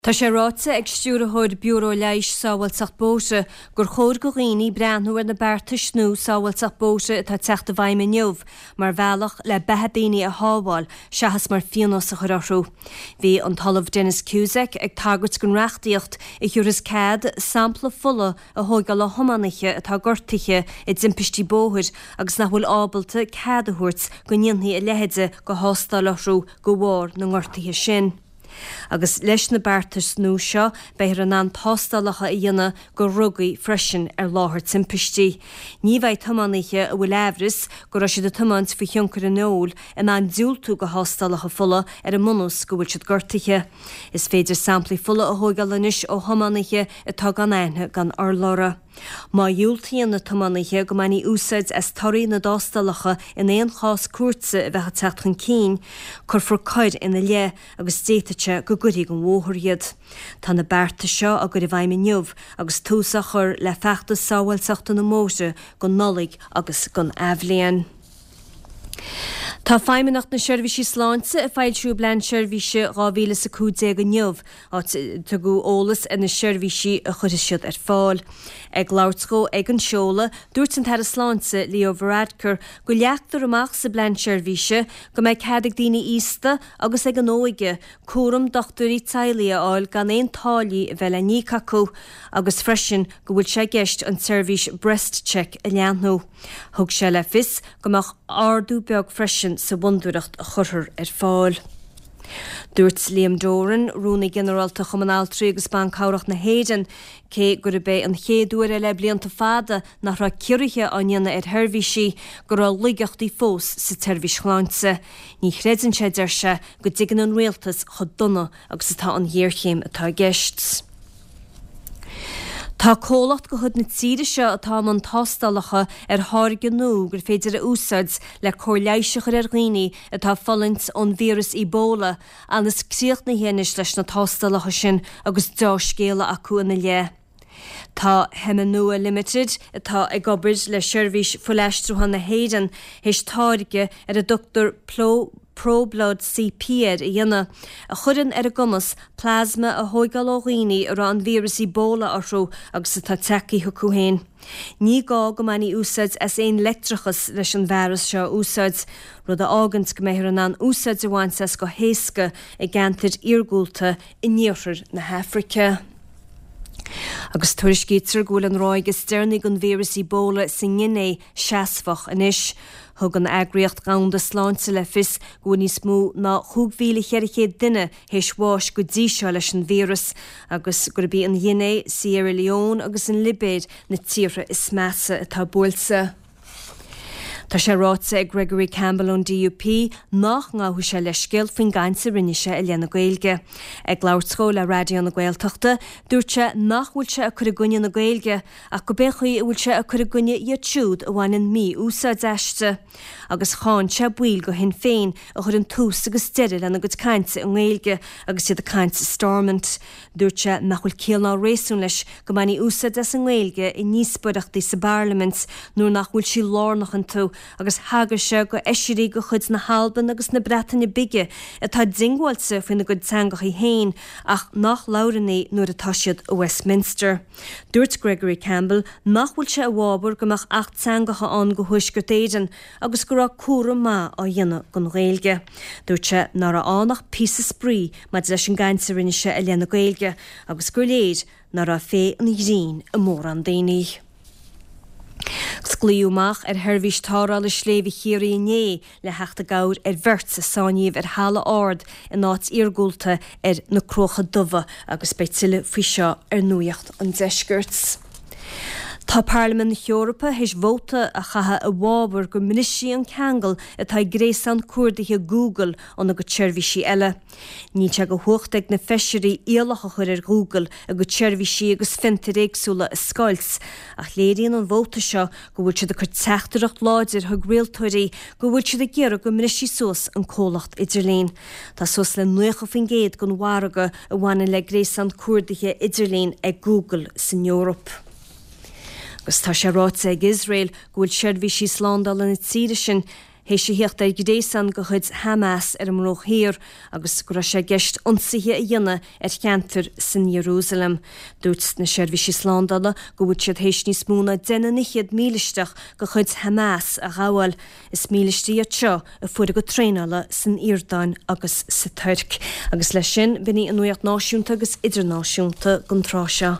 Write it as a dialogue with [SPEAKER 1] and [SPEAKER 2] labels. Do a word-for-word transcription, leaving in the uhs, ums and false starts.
[SPEAKER 1] Tá sé ráta ag stúrathóid Bureau Leish sábhailteach bóise gur chóir go dhaoine breanúir na bearta snú sábhailteach bóise atá teachta bhaim inniuh mar bhealach le bethe daoine a hábháil seachas mar fianos a churású. Bhí an talamh Dennis Cusack ag tagart gon reachtaíocht i dúras cad sampla fulla a thógáil le thománaithe atá gortaithe i d'impistí bóthir agus nach bhfuil ábalta cad a thuirt go ndéantaí a lehéide go hástáilású go bhór na ngortaithe sin. Agus leis na bearta snú seo beithir an an tástálacha a dhéanana go rugaí freisin ar láthair timpistí. Ní bheith tománaithe a bhfuil éhris go raibh siad a tomáint fa thioncar an óil in an dúiltú go hástálacha fulla ar a munus go bhfuil siad gortaithe. Is féidir samplaí fulla a thógáil inis ó thománaithe atá gan aithne gan arlára. Má dúiltaíonn na tománaithe go mbeidh úsáid as toirí na dástálacha in éon chás cuairte a bheitcha teachtan cín, chur for coir ina le agus déitaite go gurí go mhóthiriad. Tá na bearta seo a gur i bhaim inniuh agus túsa chur le feachtas sábhailteachta na móise go nollaigh agus gon eabhlaíonn. Tá feimimeach na seirbhísí sláinte a fáilsiú blean seirbhíse dhá sa cúdé go neamh áit tu go ólas ina seirbhísí a chuir siad ar fáil. Ag láirtgó ag an seola dúirt an tar a sláinte Leo Varadkar go leachtar amach sa blean seirbhíse go méid ceadag daoine ísta agus ag an óige cuaram dochtúirí tailia áil gan éon tálaí bheith le ní cacú agus freisin go bhfuil sé gceist an seirbhís breast check a leanú. Thug sé le fis gomach ardú beag freisin sa bundúireacht a churthar ar fáil. Dúirt Liam Doran, rúna generálta chumanál trí agus ban cabhracht na héidean, cé gur bé an chéadúir le blianta fada nach ra ciirithe aine ar theirbhísí gur á ligachtaí fós sa teirbhís chláinte. Ní chreidann sé deir se go dtigan an réaltas chud donna agus atá an dhéirchéim atá gceist. Tá cólacht go chud na tíre seo atá an tástálacha ar tháirge nó gur féidir a úsáid le chóir leiseachar ar dhaoine atá fallint ón vírus Ebola agus críocht na héanais leis na tástálacha sin agus dá scéala acu ina le. Tá Hemanua Limited atá ag gobair le seirbhís foleistriútha na héidean héis táirge ar a Doctor Plo Pro-blood C P R i dhéanana a churann ar a gomas plasma a thógáil ó dhaoine ar an vírus Ebola orthú agus atá tecaí thucú héin. Ní gá go mbeidh úsáid as éon leictrachas leis an vírus seo úsáid rud a ágant go méithir an an úsáid a bhaint as go héasca i gceantar iargúlta i níorthar na Hafraice. Agus tuairiscítear gúil an ráig is steirnig an vírus Ebola sin ghinné seasfach inis. Thug an agriocht gán de sláinte le fis go níos mó ná chúgmhíle cheirichéad duine héis bháis go dtí seo leis an vírus agus gur bí an Guinea, Sierra Leone agus an Libéad na tíre is measa atá buailsa. Tá sé ráta ag Gregory Campbell ón D U P nach ngáthú sé le scéal faoin gcainte rinne sé i leanana Gaeilge. Ag láirtgó le radio na Gaeltachta dúirt sé nach bhfuil sé a chur gunne na Gaeilge ach go béchuí bhfuil sé a chur gunne iad a bhhain mí úsáid eiste. Agus cháin sé buil go hin féin a chur an tús agus steire lena go cainte an Gaeilge agus iad a cainte stormant. Dúirt sé nach bhfuil céal ná réasún leis go mbeidh úsáid as an Gaeilge i níos buireachtaí sa Parliament nuair nach bhfuil sí lárnach an tú agus hagar se go eisirí go chud na Halban agus na Bretainne bige atá dingháilte faoin na go teangacha héin ach nach lárannaí nuair atá siad ó Westminster. Dúirt Gregory Campbell nach bhfuil se a bhábhar gomach acht teangacha an go thuisgur déidean agus go raibh cuara má á dhéanana gon Gaeilge. Dúirt se nar a annach písa sprí maid leis an gcainte rinne se a leanana Gaeilge agus gur léad nar a fé an dhín a mór an daoine. Sglíúmach ar theirbhís táráil is sléomh chéirí inné le heachta gair ar bhirt sa sáiníomh ar hála ard in áit iargúlta ar na crocha dumha agus beitiile faoi seo ar nuacht an deisgurt. Tá Parliament Eorpa héis vóta a chatha a bhábhar go minisigh an cheangal atá gréasan cuardaithe Google anna go tseirbhísí eile. Ní te go thucht ag na feisirí éalacha chuir ar Google a go tseirbhísí agus fintar éagsúla a scoils ach léiríonn an bhóta seo go bhfuil siad a chur teachtarach láidir thug réaltóirí go bhfuil siad a ggéar go minisí suas an cólacht idirlín. Tá sus le nuacha fin géad gon mharaga a bhhaine le gréasan cuardaithe idirlín ag Google san Eorpa. Agus tá sé ráta ag Israel go bhfuil seirbhísí slándáil in tíre sin Hééis sé hiocht ar gdééisan go chuid Hamas ar an mróch hir agus go sé gist ionsaithe a dhéine ar cheantar san Jerúsalem. Dúirt na seirbhís Islandala go bhfuil siad hééis níos múna déna nichiad mílisteach go chuid Hamas a ghabháil is mílistí seo a fuair go tréála san Iordáin agus sa Turc. Agus lei sin bhí an nuacht náisiúnta agus idirnáisiúnta gon trá seo.